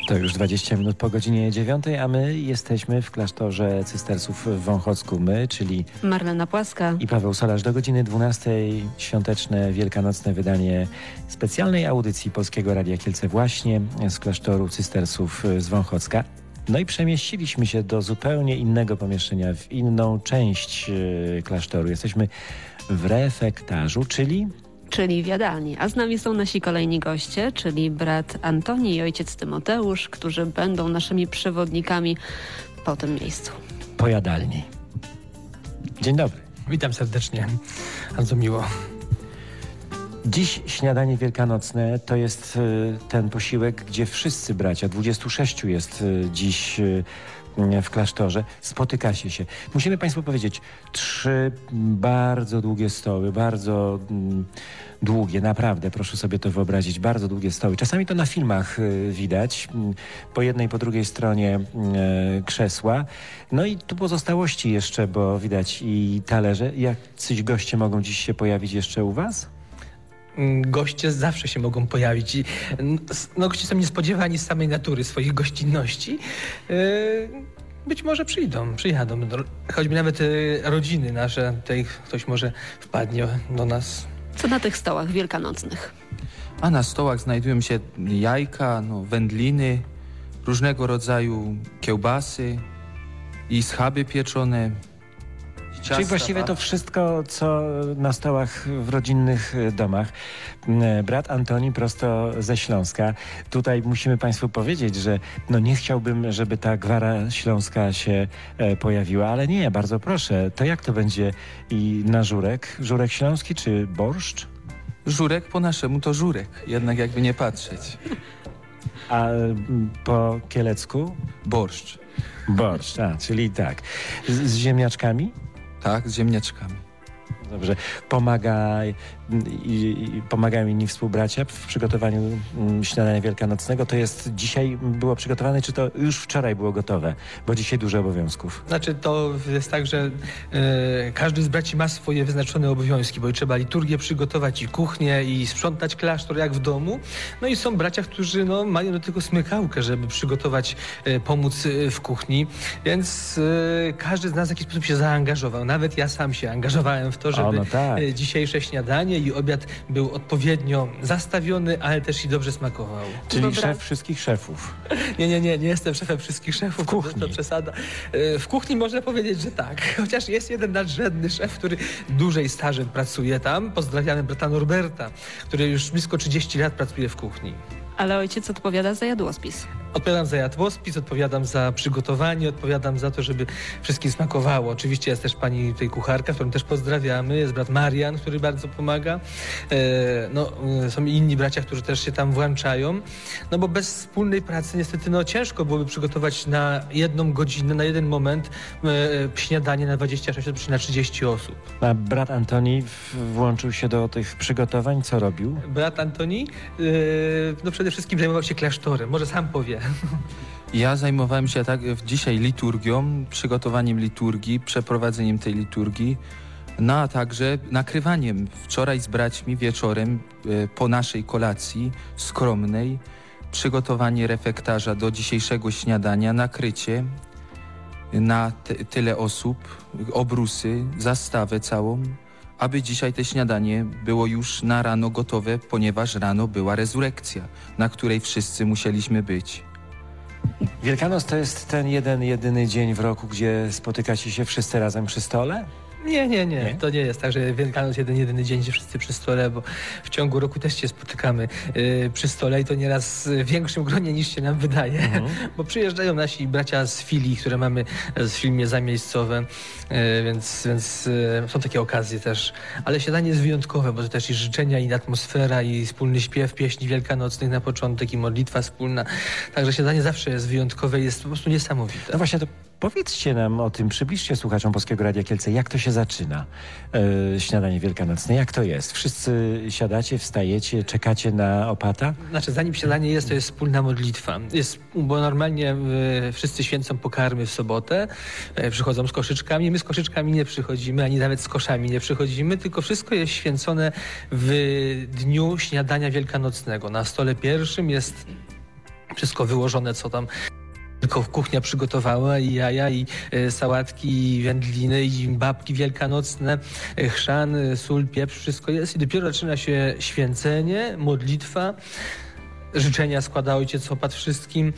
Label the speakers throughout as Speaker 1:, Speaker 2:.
Speaker 1: To już 20 minut po godzinie 9, a my jesteśmy w klasztorze cystersów w Wąchocku. My, czyli
Speaker 2: Marlena Płaska
Speaker 1: i Paweł Solarz. Do godziny 12 świąteczne, wielkanocne wydanie specjalnej audycji Polskiego Radia Kielce właśnie z klasztoru cystersów z Wąchocka. No i przemieściliśmy się do zupełnie innego pomieszczenia, w inną część klasztoru. Jesteśmy w refektarzu, czyli
Speaker 2: w jadalni. A z nami są nasi kolejni goście, czyli brat Antoni i ojciec Tymoteusz, którzy będą naszymi przewodnikami po tym miejscu.
Speaker 1: Po jadalni. Dzień dobry.
Speaker 3: Witam serdecznie. Bardzo miło.
Speaker 1: Dziś śniadanie wielkanocne to jest ten posiłek, gdzie wszyscy bracia, 26 jest dziś w klasztorze, spotykacie się. Musimy Państwu powiedzieć, 3 bardzo długie stoły, bardzo długie, naprawdę, proszę sobie to wyobrazić, bardzo długie stoły. Czasami to na filmach widać, po jednej, po drugiej stronie krzesła. No i tu pozostałości jeszcze, bo widać i talerze. Jacyś goście mogą dziś się pojawić jeszcze u Was?
Speaker 3: Goście zawsze się mogą pojawić. Goście są niespodziewani z samej natury swoich gościnności. Być może przyjadą. Choćby nawet rodziny nasze, tutaj ktoś może wpadnie do nas.
Speaker 2: Co na tych stołach wielkanocnych?
Speaker 4: A na stołach znajdują się jajka, wędliny, różnego rodzaju kiełbasy i schaby pieczone. Ciasta,
Speaker 1: czyli właściwie to wszystko, co na stołach w rodzinnych domach. Brat Antoni prosto ze Śląska. Tutaj musimy Państwu powiedzieć, że nie chciałbym, żeby ta gwara śląska się pojawiła, ale nie, bardzo proszę. To jak to będzie i na żurek? Żurek śląski czy borszcz?
Speaker 4: Żurek po naszemu to żurek, jednak jakby nie patrzeć.
Speaker 1: A po kielecku?
Speaker 4: Borszcz.
Speaker 1: Borszcz, czyli tak. Z ziemniaczkami?
Speaker 4: Tak, z ziemniaczkami.
Speaker 1: Dobrze. Pomagają inni współbracia w przygotowaniu śniadania wielkanocnego. To jest dzisiaj było przygotowane, czy to już wczoraj było gotowe? Bo dzisiaj dużo obowiązków.
Speaker 3: Znaczy to jest tak, że każdy z braci ma swoje wyznaczone obowiązki, bo trzeba liturgię przygotować i kuchnię i sprzątać klasztor jak w domu. No i są bracia, którzy mają do tego smykałkę, żeby przygotować, pomóc w kuchni. Więc każdy z nas w jakiś sposób się zaangażował. Nawet ja sam się angażowałem w to, żeby dzisiejsze śniadanie i obiad był odpowiednio zastawiony, ale też i dobrze smakował.
Speaker 1: Czyli szef wszystkich szefów.
Speaker 3: Nie jestem szefem wszystkich szefów.
Speaker 1: W kuchni.
Speaker 3: To przesada. W kuchni można powiedzieć, że tak. Chociaż jest jeden nadrzędny szef, który dłużej stażem pracuje tam. Pozdrawiamy brata Norberta, który już blisko 30 lat pracuje w kuchni.
Speaker 2: Ale ojciec odpowiada za jadłospis.
Speaker 3: Odpowiadam za jadłospis, odpowiadam za przygotowanie, odpowiadam za to, żeby wszystkim smakowało. Oczywiście jest też pani tutaj kucharka, którą też pozdrawiamy. Jest brat Marian, który bardzo pomaga. Są inni bracia, którzy też się tam włączają. Bo bez wspólnej pracy niestety ciężko byłoby przygotować na 1 godzinę, na jeden moment śniadanie na 26 osób czy na 30 osób.
Speaker 1: A brat Antoni włączył się do tych przygotowań. Co robił?
Speaker 3: Brat Antoni przede wszystkim zajmował się klasztorem. Może sam powie.
Speaker 4: Ja zajmowałem się dzisiaj liturgią, przygotowaniem liturgii, przeprowadzeniem tej liturgii, a także nakrywaniem. Wczoraj z braćmi wieczorem po naszej kolacji skromnej, przygotowanie refektarza do dzisiejszego śniadania, nakrycie na tyle osób, obrusy, zastawę całą, aby dzisiaj to śniadanie było już na rano gotowe, ponieważ rano była rezurekcja, na której wszyscy musieliśmy być.
Speaker 1: Wielkanoc to jest ten jedyny dzień w roku, gdzie spotykacie się wszyscy razem przy stole?
Speaker 3: Nie. To nie jest tak, że Wielkanoc jedyny dzień, gdzie wszyscy przy stole, bo w ciągu roku też się spotykamy przy stole i to nieraz w większym gronie niż się nam wydaje, bo przyjeżdżają nasi bracia z filii, które mamy w filmie zamiejscowe, więc są takie okazje też. Ale śniadanie jest wyjątkowe, bo to też i życzenia, i atmosfera, i wspólny śpiew pieśni wielkanocnych na początek, i modlitwa wspólna. Także śniadanie zawsze jest wyjątkowe i jest po prostu niesamowite.
Speaker 1: No właśnie, to powiedzcie nam o tym, przybliżcie słuchaczom Polskiego Radia Kielce, jak to się zaczyna, śniadanie wielkanocne, jak to jest? Wszyscy siadacie, wstajecie, czekacie na opata?
Speaker 3: Znaczy, zanim śniadanie jest, to jest wspólna modlitwa. Bo normalnie wszyscy święcą pokarmy w sobotę, przychodzą z koszyczkami. My z koszyczkami nie przychodzimy, ani nawet z koszami nie przychodzimy, tylko wszystko jest święcone w dniu śniadania wielkanocnego. Na stole pierwszym jest wszystko wyłożone, co tam tylko kuchnia przygotowała, i jaja, i sałatki, i wędliny, i babki wielkanocne, chrzan, sól, pieprz, wszystko jest. I dopiero zaczyna się święcenie, modlitwa, życzenia składa ojciec opat wszystkim,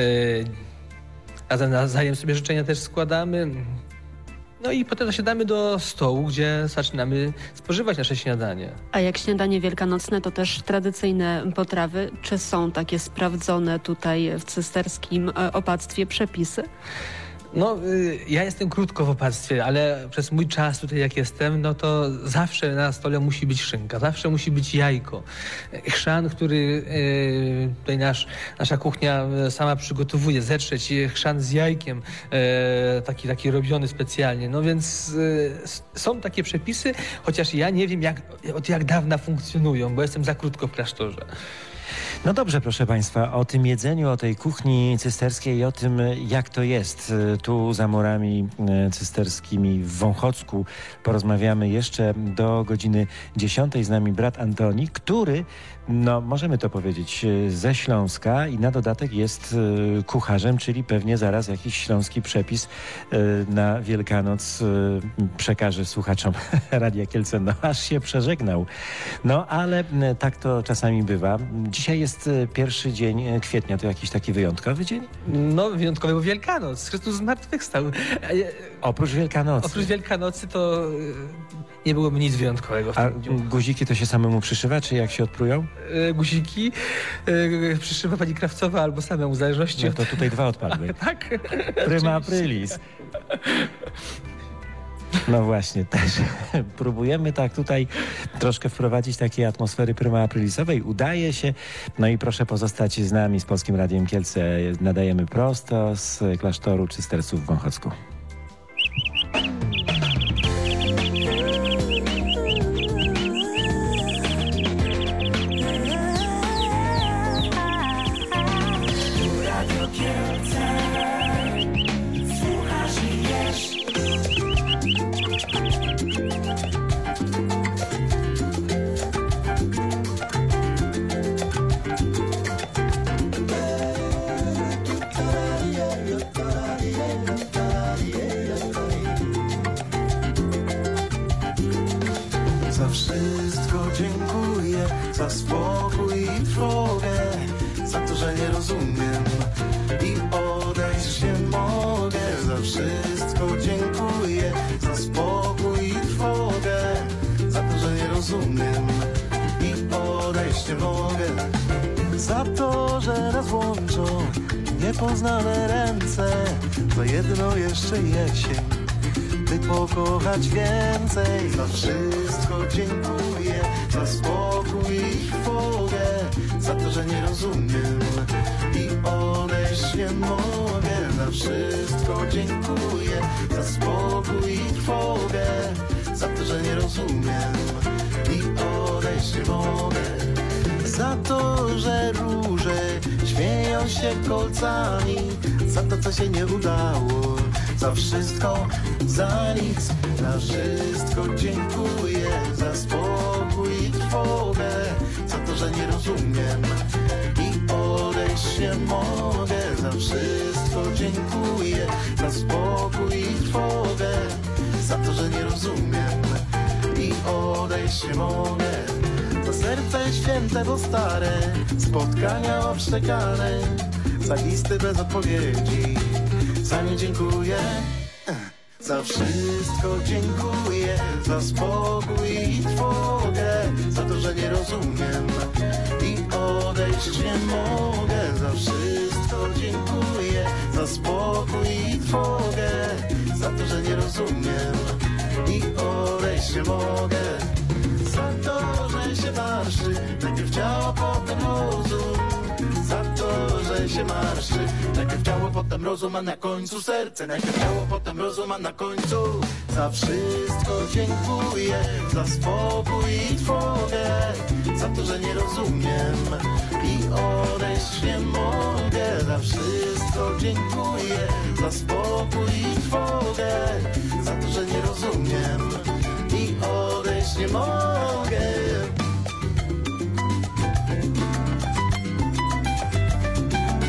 Speaker 3: a nawzajem sobie życzenia też składamy. No i potem zasiadamy do stołu, gdzie zaczynamy spożywać nasze śniadanie.
Speaker 2: A jak śniadanie wielkanocne, to też tradycyjne potrawy. Czy są takie sprawdzone tutaj w cysterskim opactwie przepisy?
Speaker 3: No, ja jestem krótko w opactwie, ale przez mój czas tutaj jak jestem, no to zawsze na stole musi być szynka, zawsze musi być jajko. Chrzan, który tutaj nasza kuchnia sama przygotowuje, zetrzeć chrzan z jajkiem, taki robiony specjalnie. No więc są takie przepisy, chociaż ja nie wiem od jak dawna funkcjonują, bo jestem za krótko w klasztorze.
Speaker 1: No dobrze, proszę Państwa, o tym jedzeniu, o tej kuchni cysterskiej i o tym, jak to jest tu za murami cysterskimi w Wąchocku, porozmawiamy jeszcze do godziny 10. Z nami brat Antoni, który, no możemy to powiedzieć, ze Śląska i na dodatek jest kucharzem, czyli pewnie zaraz jakiś śląski przepis na Wielkanoc przekaże słuchaczom Radia Kielce. No aż się przeżegnał. No ale tak to czasami bywa. Dzisiaj jest pierwszy dzień kwietnia. To jakiś taki wyjątkowy dzień?
Speaker 3: No wyjątkowy, bo Wielkanoc. Chrystus zmartwychwstał.
Speaker 1: Oprócz Wielkanocy.
Speaker 3: Oprócz Wielkanocy to nie byłoby nic wyjątkowego w tym dniu.
Speaker 1: Guziki to się samemu przyszywa, czy jak się odprują?
Speaker 3: Guziki przyszywa pani Krawcowa albo samemu, w zależności
Speaker 1: No to tutaj dwa odpadły.
Speaker 3: Tak.
Speaker 1: Prima aprilis. No właśnie, też próbujemy tak tutaj troszkę wprowadzić takiej atmosfery prima aprilisowej. Udaje się. No i proszę pozostać z nami, z Polskim Radiem Kielce. Nadajemy prosto z klasztoru Cystersów w Wąchocku.
Speaker 5: Za wszystko dziękuję, za spokój i trwogę, za to, że nie rozumiem i odejść nie mogę. Za wszystko dziękuję, za spokój i trwogę, za to, że nie rozumiem i odejść nie mogę. Za to, że nas łączą niepoznane ręce, za jedno jeszcze jesień, by pokochać więcej. Za wszystko dziękuję, za spokój i trwogę, za to, że nie rozumiem i odejść nie mogę. Za wszystko dziękuję, za spokój i trwogę, za to, że nie rozumiem i odejść nie mogę. Za to, że róże śmieją się kolcami, za to, co się nie udało, za wszystko, za nic. Za wszystko dziękuję, za spokój i trwogę, za to, że nie rozumiem i odejść nie mogę. Za wszystko dziękuję, za spokój i trwogę, za to, że nie rozumiem i odejść nie mogę. Za serce święte, bo stare, spotkania obszczekane, za listy bez odpowiedzi, za nie dziękuję. Za wszystko dziękuję, za spokój i trwogę, za to, że nie rozumiem i odejść nie mogę. Za wszystko dziękuję, za spokój i trwogę, za to, że nie rozumiem i odejść nie mogę. Za to, że się marszy, najpierw ciało, potem rozum. Za to, że się marszy, najpierw ciało, potem rozum, a na końcu serce. Najpierw ciało, potem rozum, a na końcu. Za wszystko dziękuję, za spokój i trwogę, za to, że nie rozumiem i odejść nie mogę. Za wszystko dziękuję, za spokój i trwogę, za to, że nie rozumiem i odejść nie mogę.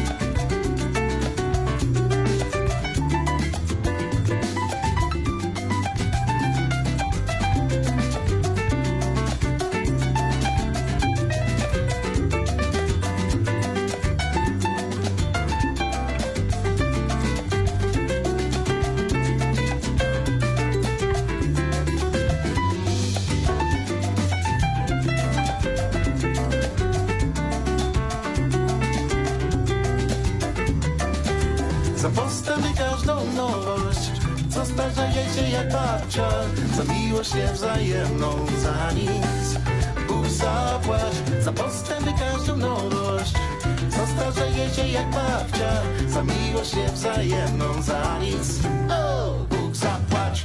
Speaker 5: za postęp i każdą nowość. Co starzejecie jak babcia, za miłość niewzajemną, za nic Bóg zapłać, za postęp i każdą nowość. Co starzejecie jak babcia, za miłość niewzajemną, za nic Bóg zapłać.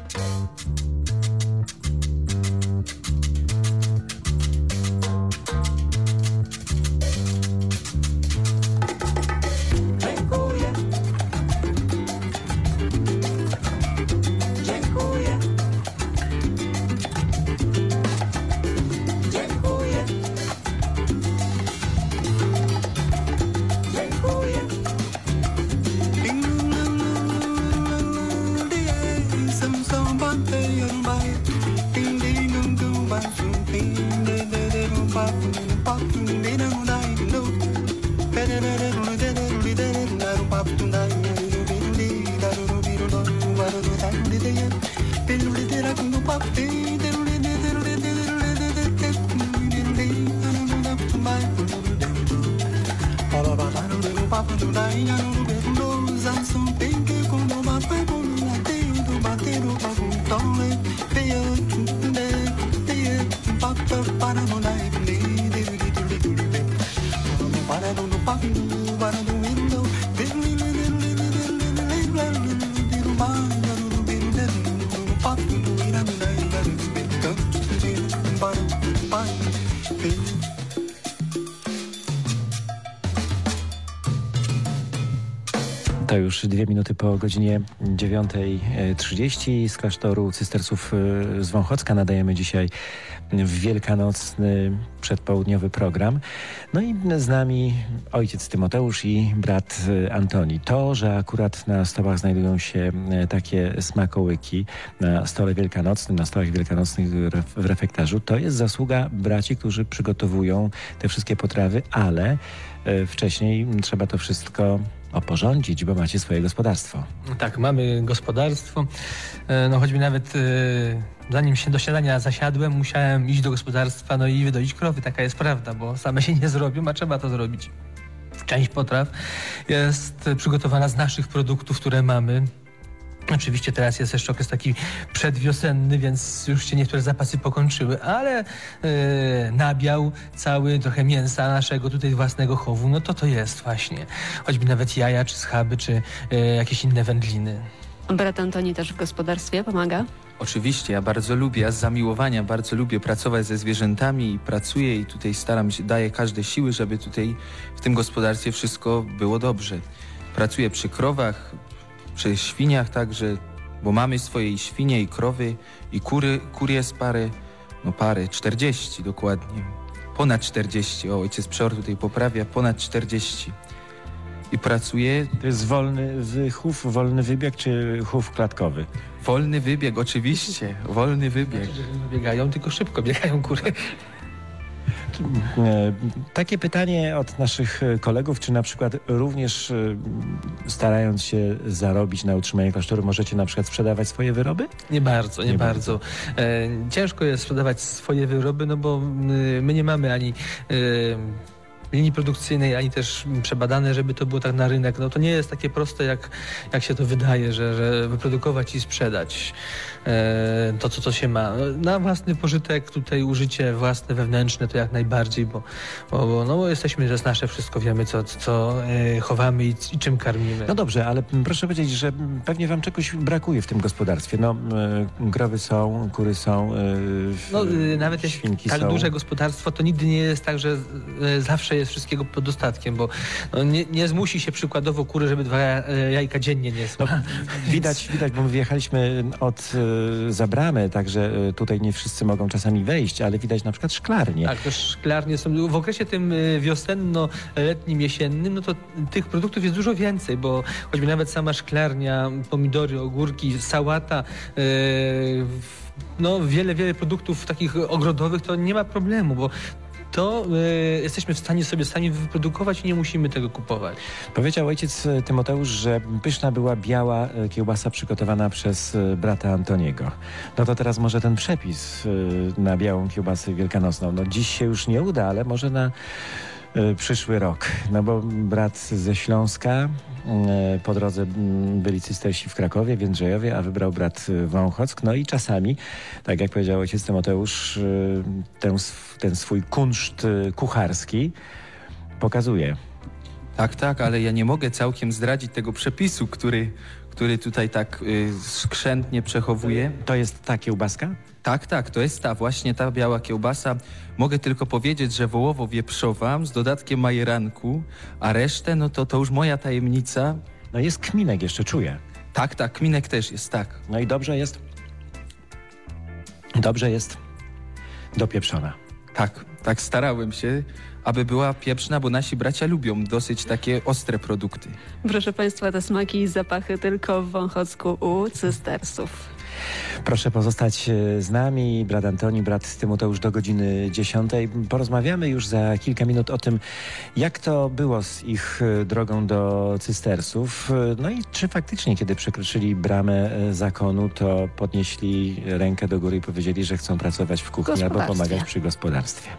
Speaker 1: To już 2 minuty po godzinie 9:30 z klasztoru cystersów z Wąchocka nadajemy dzisiaj w wielkanocny przedpołudniowy program. No i z nami ojciec Tymoteusz i brat Antoni. To, że akurat na stołach znajdują się takie smakołyki na stole wielkanocnym, na stołach wielkanocnych w refektarzu, to jest zasługa braci, którzy przygotowują te wszystkie potrawy, ale wcześniej trzeba to wszystko oporządzić, bo macie swoje gospodarstwo.
Speaker 3: Tak, mamy gospodarstwo. No choćby nawet zanim się do śniadania zasiadłem, musiałem iść do gospodarstwa, no i wydoić krowy. Taka jest prawda, bo same się nie zrobią, a trzeba to zrobić. Część potraw jest przygotowana z naszych produktów, które mamy. Oczywiście teraz jest jeszcze okres taki przedwiosenny, więc już się niektóre zapasy pokończyły, ale nabiał cały, trochę mięsa naszego tutaj własnego chowu, no to jest właśnie. Choćby nawet jaja, czy schaby, czy jakieś inne wędliny.
Speaker 2: Brat Antoni też w gospodarstwie pomaga?
Speaker 4: Oczywiście, ja bardzo lubię, ja z zamiłowania bardzo lubię pracować ze zwierzętami i pracuję i tutaj staram się, daję każde siły, żeby tutaj w tym gospodarstwie wszystko było dobrze. Pracuję przy krowach, przy świniach także, bo mamy swoje i świnie, i krowy, i kur jest parę, 40 dokładnie. Ponad 40, o ojciec Przeor tutaj poprawia, ponad 40. I pracuję...
Speaker 1: To jest wolny chów, wolny wybieg czy chów klatkowy?
Speaker 4: Wolny wybieg, oczywiście, wolny wybieg.
Speaker 3: Znaczy, że nie biegają, tylko szybko biegają kury.
Speaker 1: Takie pytanie od naszych kolegów, czy na przykład również starając się zarobić na utrzymanie klasztoru, możecie na przykład sprzedawać swoje wyroby?
Speaker 3: Nie bardzo. Ciężko jest sprzedawać swoje wyroby, no bo my nie mamy ani linii produkcyjnej, ani też przebadane, żeby to było tak na rynek. No to nie jest takie proste, jak się to wydaje, że wyprodukować i sprzedać to, co się ma. Na własny pożytek, tutaj użycie własne, wewnętrzne, to jak najbardziej, bo jesteśmy, że jest nasze wszystko, wiemy, co chowamy i czym karmimy.
Speaker 1: No dobrze, ale proszę powiedzieć, że pewnie wam czegoś brakuje w tym gospodarstwie. No, krowy są, kury są,
Speaker 3: nawet
Speaker 1: świnki
Speaker 3: tak
Speaker 1: są.
Speaker 3: duże gospodarstwo, to nigdy nie jest tak, że zawsze jest wszystkiego pod dostatkiem, bo nie zmusi się przykładowo kury, żeby 2 jajka dziennie niesła.
Speaker 1: No, widać, bo my wjechaliśmy za bramę, także tutaj nie wszyscy mogą czasami wejść, ale widać na przykład szklarnie.
Speaker 3: Tak, to szklarnie są. W okresie tym wiosenno-letnim, jesiennym, no to tych produktów jest dużo więcej, bo choćby nawet sama szklarnia, pomidory, ogórki, sałata, wiele produktów takich ogrodowych, to nie ma problemu, bo to jesteśmy w stanie sobie sami wyprodukować i nie musimy tego kupować.
Speaker 1: Powiedział ojciec Tymoteusz, że pyszna była biała kiełbasa przygotowana przez brata Antoniego. No to teraz może ten przepis na białą kiełbasę wielkanocną. No dziś się już nie uda, ale może na przyszły rok. No bo brat ze Śląska Po drodze byli cystersi w Krakowie, w Jędrzejowie, a wybrał brat Wąchock. No i czasami, tak jak powiedział ojciec Tymoteusz, ten swój kunszt kucharski pokazuje.
Speaker 4: Tak, ale ja nie mogę całkiem zdradzić tego przepisu, który tutaj tak skrzętnie przechowuje.
Speaker 1: To jest ta kiełbaska?
Speaker 4: Tak, to jest właśnie ta biała kiełbasa. Mogę tylko powiedzieć, że wołowo-wieprzowa z dodatkiem majeranku, a resztę, no to już moja tajemnica.
Speaker 1: No jest kminek, jeszcze czuję.
Speaker 4: Tak, kminek też jest, tak.
Speaker 1: No i dobrze jest dopieprzona.
Speaker 4: Tak starałem się, aby była pieprzna, bo nasi bracia lubią dosyć takie ostre produkty.
Speaker 2: Proszę Państwa, te smaki i zapachy tylko w Wąchocku u cystersów.
Speaker 1: Proszę pozostać z nami, brat Antoni, brat Tymoteusz do godziny 10. Porozmawiamy już za kilka minut o tym, jak to było z ich drogą do cystersów. No i czy faktycznie, kiedy przekroczyli bramę zakonu, to podnieśli rękę do góry i powiedzieli, że chcą pracować w kuchni albo pomagać przy gospodarstwie.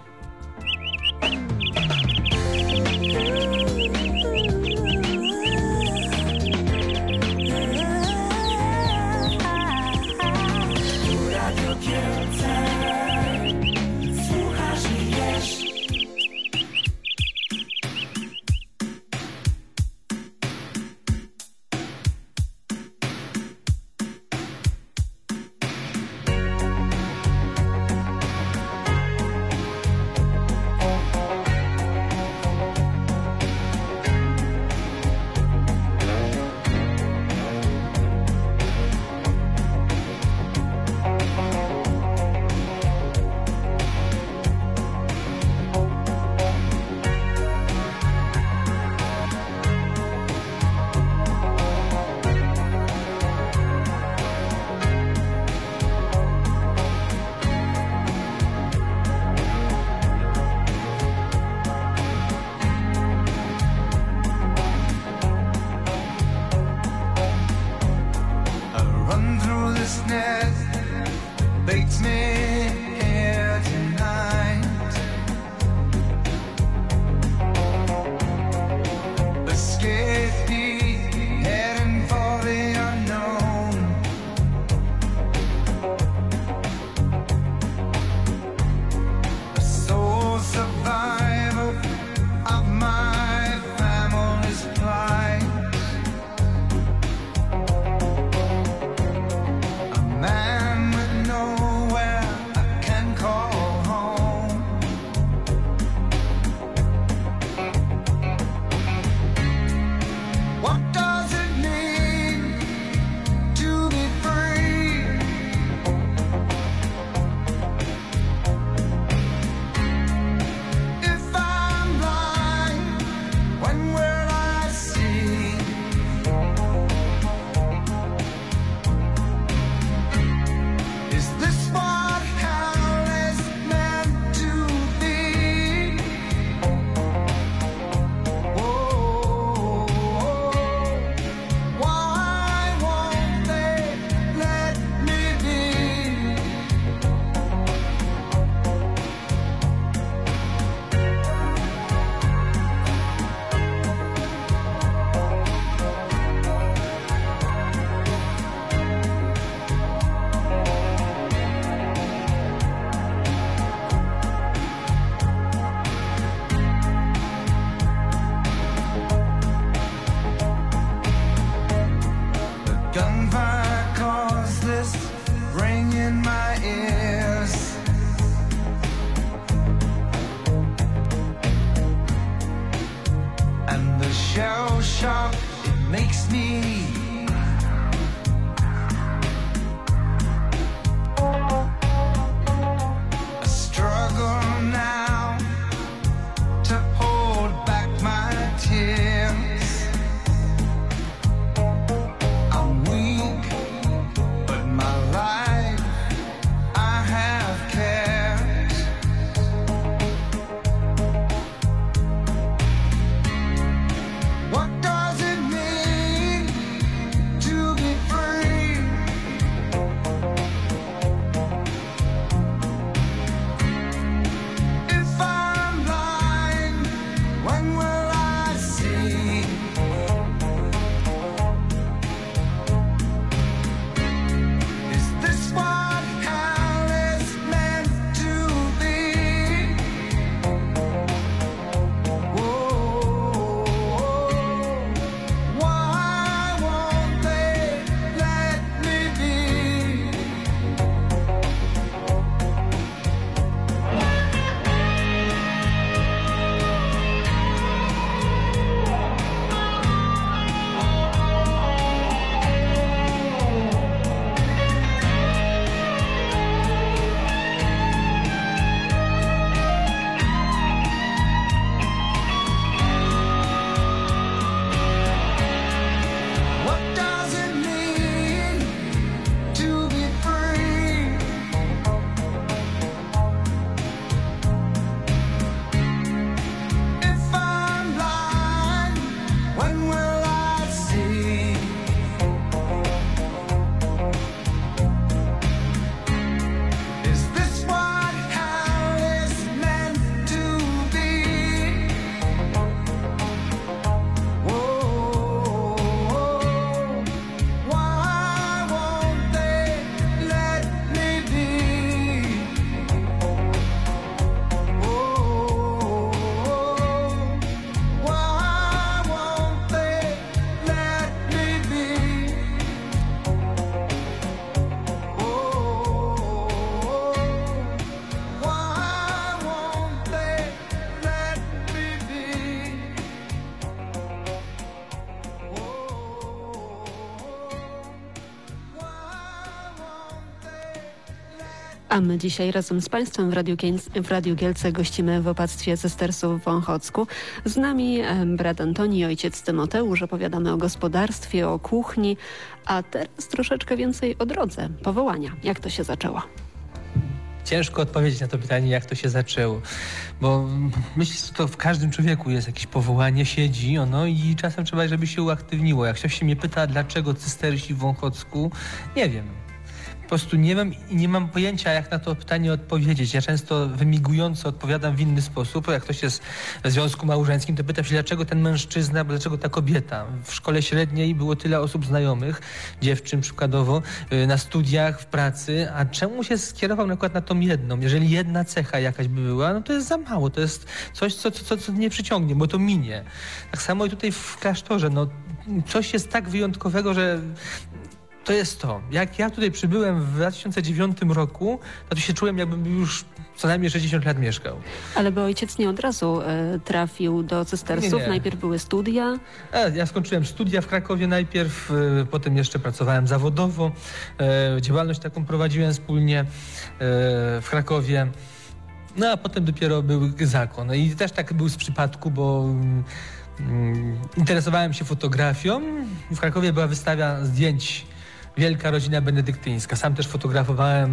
Speaker 2: A my dzisiaj razem z Państwem w Radiu Kielce gościmy w opactwie cystersów w Wąchocku. Z nami brat Antoni, ojciec Tymoteusz. Opowiadamy o gospodarstwie, o kuchni, a teraz troszeczkę więcej o drodze powołania. Jak to się zaczęło?
Speaker 3: Ciężko odpowiedzieć na to pytanie, jak to się zaczęło, bo myślę, że to w każdym człowieku jest jakieś powołanie, siedzi ono i czasem trzeba, żeby się uaktywniło. Jak ktoś się mnie pyta, dlaczego cystersi w Wąchocku, nie wiem. Po prostu nie wiem i nie mam pojęcia, jak na to pytanie odpowiedzieć. Ja często wymigująco odpowiadam w inny sposób. Jak ktoś jest w związku małżeńskim, to pytam się, dlaczego ten mężczyzna, dlaczego ta kobieta. W szkole średniej było tyle osób znajomych, dziewczyn przykładowo, na studiach, w pracy, a czemu się skierował na przykład na tą jedną? Jeżeli jedna cecha jakaś by była, no to jest za mało. To jest coś, co nie przyciągnie, bo to minie. Tak samo i tutaj w klasztorze. No, coś jest tak wyjątkowego, że to jest to. Jak ja tutaj przybyłem w 2009 roku, to tu się czułem, jakbym już co najmniej 60 lat mieszkał.
Speaker 2: Ale bo ojciec nie od razu trafił do cystersów.
Speaker 3: Nie.
Speaker 2: Najpierw były studia.
Speaker 3: Ja skończyłem studia w Krakowie najpierw, potem jeszcze pracowałem zawodowo. Działalność taką prowadziłem wspólnie w Krakowie. No a potem dopiero był zakon. No i też tak był z przypadku, bo interesowałem się fotografią. W Krakowie była wystawa zdjęć Wielka Rodzina Benedyktyńska. Sam też fotografowałem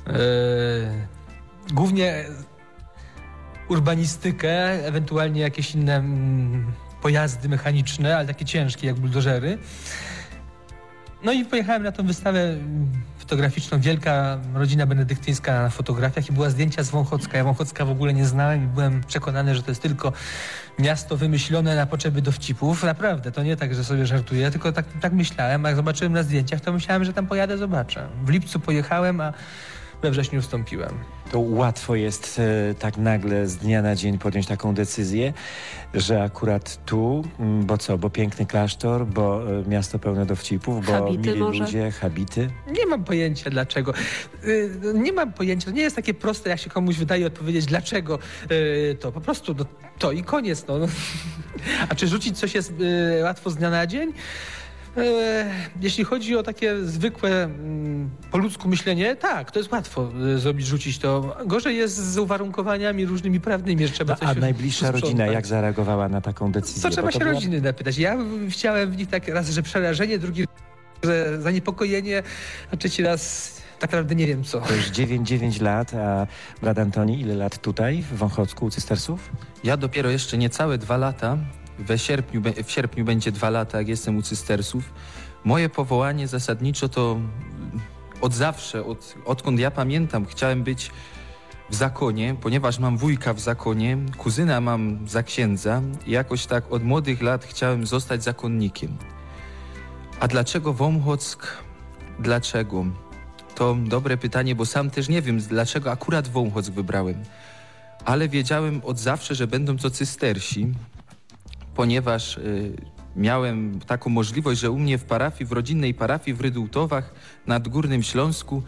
Speaker 3: głównie urbanistykę, ewentualnie jakieś inne pojazdy mechaniczne, ale takie ciężkie jak buldożery. No i pojechałem na tą wystawę fotograficzną Wielka Rodzina Benedyktyńska na fotografiach i była zdjęcia z Wąchocka. Ja Wąchocka w ogóle nie znałem i byłem przekonany, że to jest tylko miasto wymyślone na potrzeby dowcipów. Naprawdę, to nie tak, że sobie żartuję, tylko tak myślałem. A jak zobaczyłem na zdjęciach, to myślałem, że tam pojadę, zobaczę. W lipcu pojechałem, a we wrześniu wstąpiłem.
Speaker 1: To łatwo jest tak nagle z dnia na dzień podjąć taką decyzję, że akurat tu, bo co, bo piękny klasztor, bo miasto pełne dowcipów, bo
Speaker 2: Habity
Speaker 1: mili
Speaker 2: może?
Speaker 1: ludzie, habity.
Speaker 3: Nie mam pojęcia dlaczego. Nie mam pojęcia. To nie jest takie proste, jak się komuś wydaje odpowiedzieć, dlaczego to. Po prostu to i koniec. No. A czy rzucić coś jest łatwo z dnia na dzień? Jeśli chodzi o takie zwykłe po ludzku myślenie, tak, to jest łatwo rzucić to. Gorzej jest z uwarunkowaniami różnymi prawnymi, że trzeba coś
Speaker 1: A najbliższa
Speaker 3: posprzątać.
Speaker 1: rodzina jak zareagowała na taką decyzję?
Speaker 3: Co trzeba
Speaker 1: Bo to
Speaker 3: się
Speaker 1: była-
Speaker 3: rodziny napytać. Ja chciałem w nich tak raz, że przerażenie, drugi że zaniepokojenie, a trzeci raz tak naprawdę nie wiem co.
Speaker 1: To już 9 lat, a brat Antoni, ile lat tutaj w Wąchocku u cystersów?
Speaker 4: Ja dopiero jeszcze niecałe 2 lata. W sierpniu będzie 2 lata, jak jestem u cystersów. Moje powołanie zasadniczo to od zawsze, odkąd ja pamiętam, chciałem być w zakonie, ponieważ mam wujka w zakonie, kuzyna mam za księdza i jakoś tak od młodych lat chciałem zostać zakonnikiem. A dlaczego Wąchock? Dlaczego? To dobre pytanie, bo sam też nie wiem, dlaczego akurat Wąchock wybrałem. Ale wiedziałem od zawsze, że będą to cystersi, ponieważ miałem taką możliwość, że u mnie w parafii, w rodzinnej parafii w Rydultowach nad Górnym Śląsku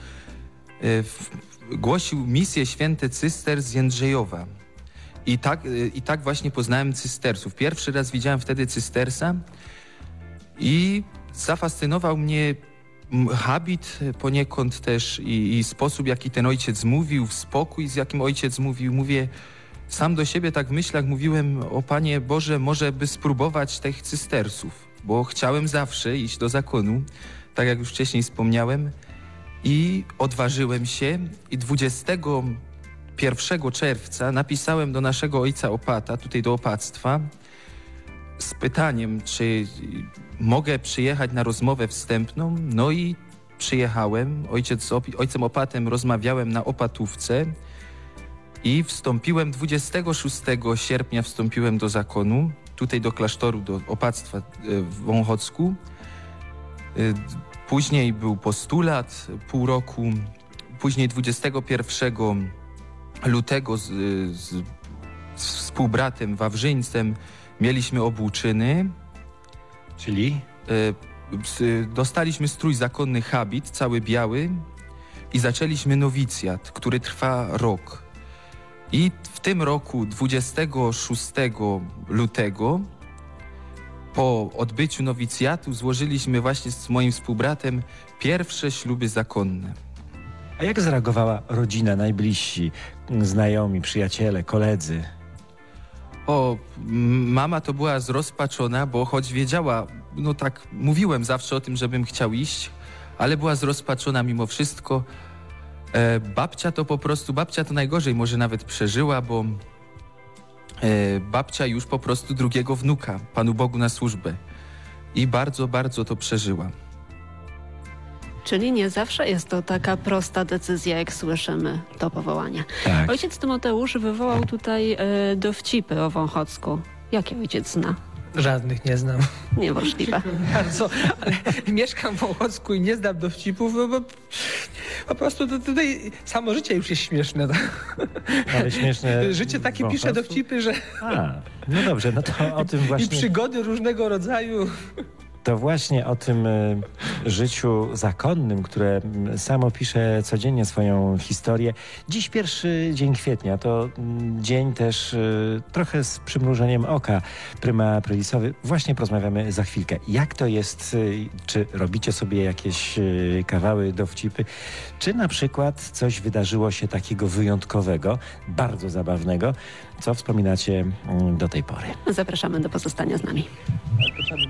Speaker 4: głosił misję święte cyster z Jędrzejowa. I tak właśnie poznałem cystersów. Pierwszy raz widziałem wtedy cystersa i zafascynował mnie habit poniekąd też i sposób, jaki ten ojciec mówił, spokój, z jakim ojciec mówił. Mówię, sam do siebie tak w myślach mówiłem, o Panie Boże, może by spróbować tych cystersów, bo chciałem zawsze iść do zakonu, tak jak już wcześniej wspomniałem, i odważyłem się i 21 czerwca napisałem do naszego ojca opata, tutaj do opactwa, z pytaniem, czy mogę przyjechać na rozmowę wstępną. No i przyjechałem, ojcem opatem rozmawiałem na opatówce i wstąpiłem 26 sierpnia wstąpiłem do zakonu, tutaj do klasztoru, do opactwa w Wąchocku. Później był postulat, pół roku, później 21 lutego z współbratem Wawrzyńcem mieliśmy obłuczyny.
Speaker 1: Czyli?
Speaker 4: Dostaliśmy strój zakonny, habit, cały biały i zaczęliśmy nowicjat, który trwa rok. I w tym roku, 26 lutego, po odbyciu nowicjatu złożyliśmy właśnie z moim współbratem pierwsze śluby zakonne.
Speaker 1: A jak zareagowała rodzina, najbliżsi, znajomi, przyjaciele, koledzy?
Speaker 4: Mama to była zrozpaczona, bo choć wiedziała, no tak mówiłem zawsze o tym, żebym chciał iść, ale była zrozpaczona mimo wszystko. Babcia to najgorzej może nawet przeżyła, bo babcia już po prostu drugiego wnuka, Panu Bogu na służbę. I bardzo, bardzo to przeżyła.
Speaker 2: Czyli nie zawsze jest to taka prosta decyzja, jak słyszymy, to powołanie.
Speaker 1: Tak.
Speaker 2: Ojciec Tymoteusz wywołał tutaj dowcipy o Wąchocku. Jakie ojciec zna?
Speaker 3: Żadnych nie znam.
Speaker 2: Niemożliwe.
Speaker 3: Bardzo, ale mieszkam w Ochocku i nie znam dowcipów, bo po prostu tutaj samo życie już jest śmieszne.
Speaker 1: Ale śmieszne.
Speaker 3: Życie takie
Speaker 1: w
Speaker 3: pisze
Speaker 1: Wąchocku?
Speaker 3: dowcipy, że
Speaker 1: No dobrze, no to o tym
Speaker 3: i
Speaker 1: właśnie...
Speaker 3: przygody różnego rodzaju.
Speaker 1: To właśnie o tym życiu zakonnym, które sam opisze codziennie swoją historię. Dziś pierwszy dzień kwietnia, to dzień też trochę z przymrużeniem oka Prima Aprilis-owy. Właśnie porozmawiamy za chwilkę. Jak to jest, czy robicie sobie jakieś kawały, dowcipy, czy na przykład coś wydarzyło się takiego wyjątkowego, bardzo zabawnego, co wspominacie do tej pory.
Speaker 2: Zapraszamy do pozostania z nami.